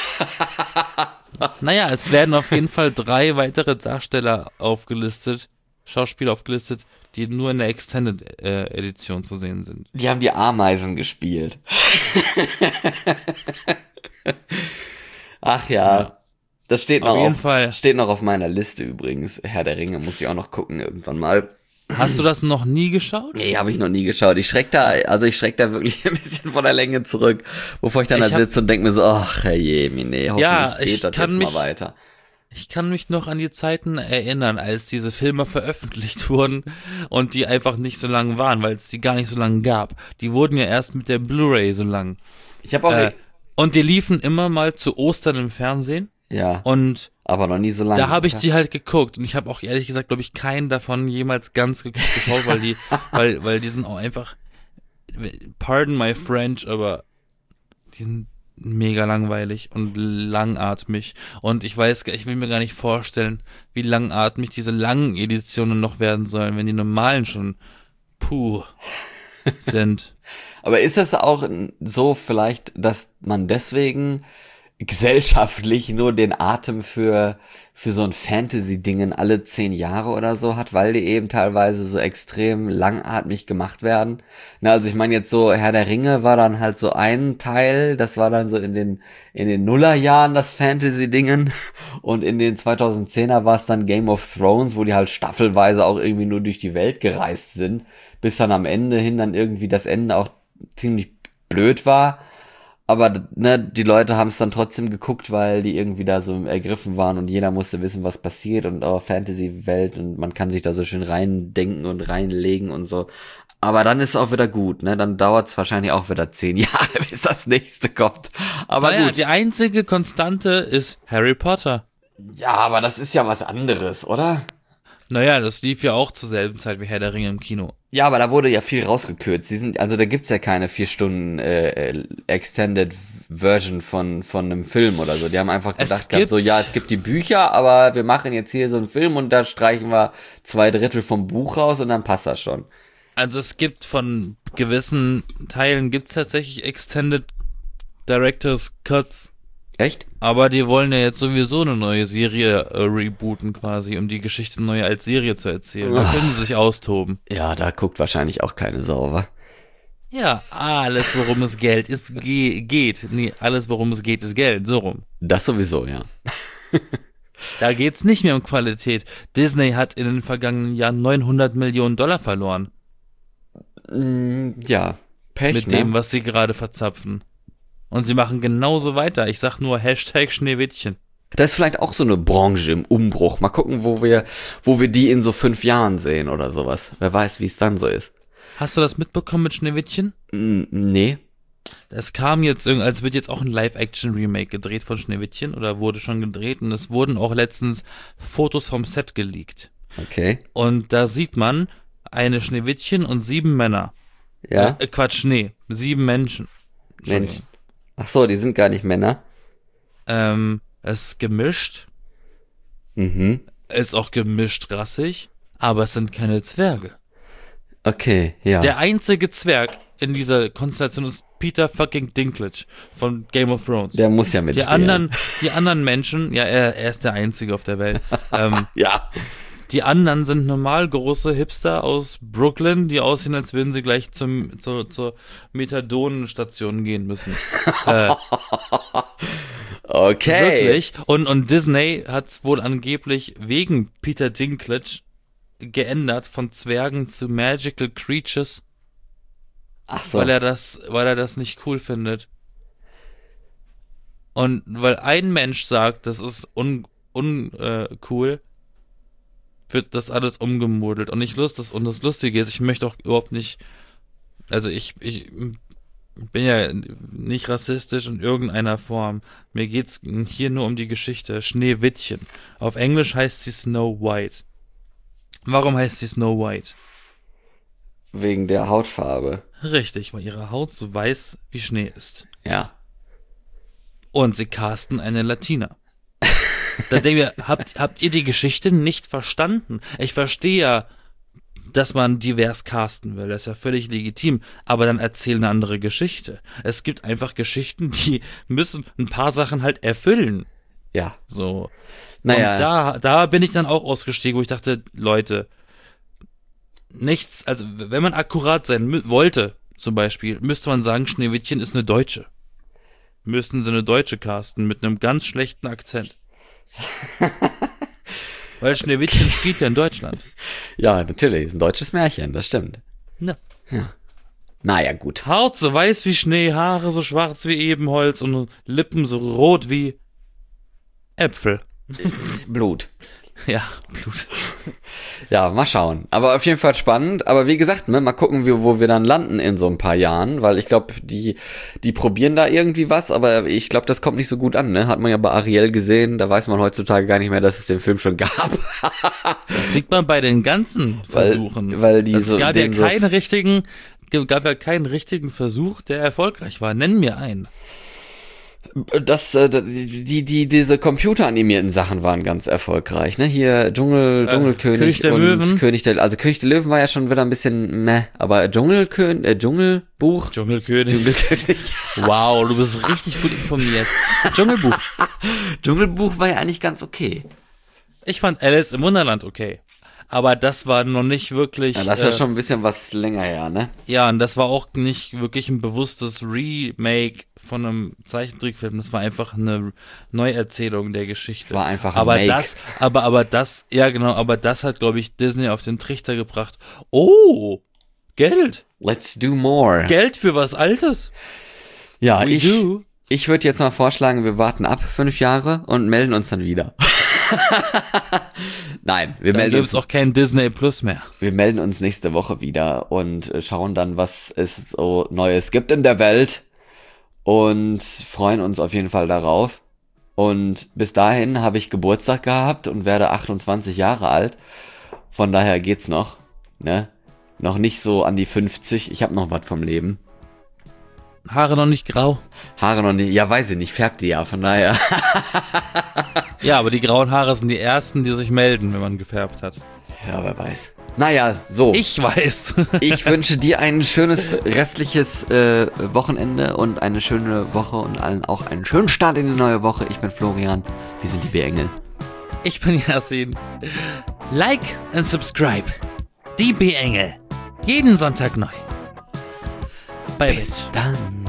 Naja, es werden auf jeden Fall drei weitere Darsteller aufgelistet, Schauspieler aufgelistet, die nur in der Extended äh, Edition zu sehen sind. Die haben die Ameisen gespielt. Ach ja. Ja. Das steht Auf noch jeden auf, Fall. steht noch auf meiner Liste übrigens. Herr der Ringe muss ich auch noch gucken irgendwann mal. Hast du das noch nie geschaut? Nee, habe ich noch nie geschaut. Ich schreck da, also ich schreck da wirklich ein bisschen von der Länge zurück, bevor ich dann Ich da hab- sitze und denke mir so, ach je, nee, hoffentlich Ja, geht ich das kann jetzt mich- mal weiter. Ich kann mich noch an die Zeiten erinnern, als diese Filme veröffentlicht wurden und die einfach nicht so lang waren, weil es die gar nicht so lang gab. Die wurden ja erst mit der Blu-ray so lang. Ich habe auch, Äh, und die liefen immer mal zu Ostern im Fernsehen ja, und aber noch nie so lange. da habe ich die halt geguckt und ich habe auch ehrlich gesagt, glaube ich, keinen davon jemals ganz ge- geschaut, weil die, weil, weil die sind auch einfach, pardon my French, aber die sind mega langweilig und langatmig. Und ich weiß, ich will mir gar nicht vorstellen, wie langatmig diese langen Editionen noch werden sollen, wenn die normalen schon puh sind. Aber ist es auch so vielleicht, dass man deswegen gesellschaftlich nur den Atem für für so ein Fantasy-Dingen alle zehn Jahre oder so hat, weil die eben teilweise so extrem langatmig gemacht werden? Na, also ich meine jetzt so, Herr der Ringe war dann halt so ein Teil, das war dann so in den in den Nullerjahren das Fantasy-Dingen, und in den zweitausendzehner war es dann Game of Thrones, wo die halt staffelweise auch irgendwie nur durch die Welt gereist sind, bis dann am Ende hin dann irgendwie das Ende auch ziemlich blöd war. Aber ne, die Leute haben es dann trotzdem geguckt, weil die irgendwie da so ergriffen waren und jeder musste wissen, was passiert, und auch Fantasy-Welt, und man kann sich da so schön reindenken und reinlegen und so. Aber dann ist es auch wieder gut, ne? Dann dauert es wahrscheinlich auch wieder zehn Jahre, bis das nächste kommt. Aber naja, gut. Die einzige Konstante ist Harry Potter. Ja, aber das ist ja was anderes, oder? Naja, das lief ja auch zur selben Zeit wie Herr der Ringe im Kino. Ja, aber da wurde ja viel rausgekürzt. Sie sind, also da gibt's ja keine vier Stunden äh, Extended Version von von einem Film oder so. Die haben einfach Es gedacht gehabt, so, ja, es gibt die Bücher, aber wir machen jetzt hier so einen Film und da streichen wir zwei Drittel vom Buch raus und dann passt das schon. Also es gibt von gewissen Teilen gibt's tatsächlich Extended Director's Cuts. Echt? Aber die wollen ja jetzt sowieso eine neue Serie äh, rebooten quasi, um die Geschichte neu als Serie zu erzählen. Da können sie sich austoben. Ja, da guckt wahrscheinlich auch keine Sau, wa? Ja, alles, worum es Geld ist, ge- geht. Nee, alles, worum es geht, ist Geld. So rum. Das sowieso, ja. Da geht's nicht mehr um Qualität. Disney hat in den vergangenen Jahren neunhundert Millionen Dollar verloren. Mm, ja, Pech, Mit ne? dem, was sie gerade verzapfen. Und sie machen genauso weiter. Ich sag nur Hashtag Schneewittchen. Das ist vielleicht auch so eine Branche im Umbruch. Mal gucken, wo wir, wo wir die in so fünf Jahren sehen oder sowas. Wer weiß, wie es dann so ist. Hast du das mitbekommen mit Schneewittchen? Mm, nee. Es kam jetzt, irgendwie, als wird jetzt auch ein Live-Action-Remake gedreht von Schneewittchen oder wurde schon gedreht, und es wurden auch letztens Fotos vom Set geleakt. Okay. Und da sieht man eine Schneewittchen und sieben Männer. Ja. Äh, Quatsch, nee, sieben Menschen. Mensch. Ach so, die sind gar nicht Männer. Ähm, es ist gemischt. Mhm. Es ist auch gemischt rassig, aber es sind keine Zwerge. Okay, ja. Der einzige Zwerg in dieser Konstellation ist Peter fucking Dinklage von Game of Thrones. Der muss ja die mitspielen. anderen, die anderen Menschen, ja, er, er ist der Einzige auf der Welt. ähm, Ja. Die anderen sind normal große Hipster aus Brooklyn, die aussehen, als würden sie gleich zum, zur, zur Methadon-Station gehen müssen. äh, Okay. Wirklich. Und, und Disney hat's wohl angeblich wegen Peter Dinklage geändert von Zwergen zu Magical Creatures, Ach so. weil er das, weil er das nicht cool findet. Und weil ein Mensch sagt, das ist un, un, äh, cool, wird das alles umgemodelt. Und ich lust das, und das Lustige ist, ich möchte auch überhaupt nicht, also ich, ich bin ja nicht rassistisch in irgendeiner Form. Mir geht's hier nur um die Geschichte. Schneewittchen. Auf Englisch heißt sie Snow White. Warum heißt sie Snow White? Wegen der Hautfarbe. Richtig, weil ihre Haut so weiß wie Schnee ist. Ja. Und sie casten eine Latina. Da denke ich mir, habt, habt ihr die Geschichte nicht verstanden? Ich verstehe ja, dass man divers casten will, das ist ja völlig legitim, aber dann erzähl eine andere Geschichte. Es gibt einfach Geschichten, die müssen ein paar Sachen halt erfüllen. Ja. So. Naja. Und da, da bin ich dann auch ausgestiegen, wo ich dachte, Leute, nichts, also wenn man akkurat sein mü- wollte, zum Beispiel, müsste man sagen, Schneewittchen ist eine Deutsche. Müssten sie eine Deutsche casten mit einem ganz schlechten Akzent. Weil Schneewittchen spielt ja in Deutschland. Ja, natürlich. Ist ein deutsches Märchen, das stimmt. Ja. Ja. Naja, gut. Haut so weiß wie Schnee, Haare so schwarz wie Ebenholz und Lippen so rot wie Äpfel. Blut. Ja, Blut. Ja, mal schauen. Aber auf jeden Fall spannend. Aber wie gesagt, ne, mal gucken, wie, wo wir dann landen in so ein paar Jahren, weil ich glaube, die, die probieren da irgendwie was, aber ich glaube, das kommt nicht so gut an, ne? Hat man ja bei Ariel gesehen, da weiß man heutzutage gar nicht mehr, dass es den Film schon gab. Das sieht man bei den ganzen Versuchen. Weil, weil die es so, gab ja den so- keinen richtigen, gab ja keinen richtigen Versuch, der erfolgreich war. Nenn mir einen. Das, äh, die, die, die, diese computeranimierten Sachen waren ganz erfolgreich, ne? Hier Dschungel, Dschungelkönig König der und Löwen. König der, also König der Löwen war ja schon wieder ein bisschen meh, aber Dschungelkönig, äh, Dschungelbuch. Dschungelkönig. Dschungelkönig. Wow, du bist richtig gut informiert. Dschungelbuch. Dschungelbuch war ja eigentlich ganz okay. Ich fand Alice im Wunderland okay. Aber das war noch nicht wirklich. Ja, das ist äh, ja schon ein bisschen was länger her, ne? Ja, und das war auch nicht wirklich ein bewusstes Remake von einem Zeichentrickfilm. Das war einfach eine Neuerzählung der Geschichte. Das war einfach ein aber Make. das, aber, aber das, ja genau, aber das hat, glaube ich, Disney auf den Trichter gebracht. Oh, Geld. Let's do more. Geld für was Altes. Ja, We ich, do. ich würde jetzt mal vorschlagen, wir warten ab fünf Jahre und melden uns dann wieder. Nein, wir Dann melden gibt uns es auch kein Disney Plus mehr. Wir melden uns nächste Woche wieder und äh, schauen dann, was es so Neues gibt in der Welt und freuen uns auf jeden Fall darauf. Und bis dahin habe ich Geburtstag gehabt und werde achtundzwanzig Jahre alt. Von daher geht's noch, ne? Noch nicht so an die fünfzig. Ich habe noch was vom Leben. Haare noch nicht grau. Haare noch nicht, ja, weiß ich nicht, färbt die ja, von daher. Ja, aber die grauen Haare sind die ersten, die sich melden, wenn man gefärbt hat. Ja, wer weiß. Naja, so. Ich weiß. Ich wünsche dir ein schönes restliches äh, Wochenende und eine schöne Woche und allen auch einen schönen Start in die neue Woche. Ich bin Florian, wir sind die B-Engel. Ich bin Yasin. Like and subscribe. Die B-Engel. Jeden Sonntag neu. Bei Bis dann.